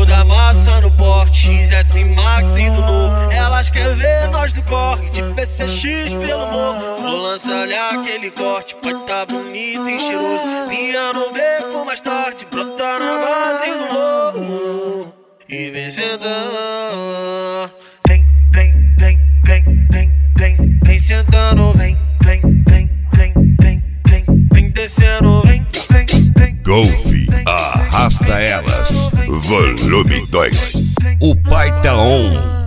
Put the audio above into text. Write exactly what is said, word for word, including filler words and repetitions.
da massa no porte, X S Max e do novo. Elas querem ver nós do corre, de P C X pelo morro. Vou lançar olhar aquele corte, pode tá bonito e cheiroso. Vinha no beco mais tarde, brotar na base do morro. E vem sentando, vem, vem, vem, vem, vem, vem, vem sentando, vem, vem, vem, vem, vem, vem, vem descendo, vem, vem, vem. Golf Arrasta Elas, volume dois. O pai tá on.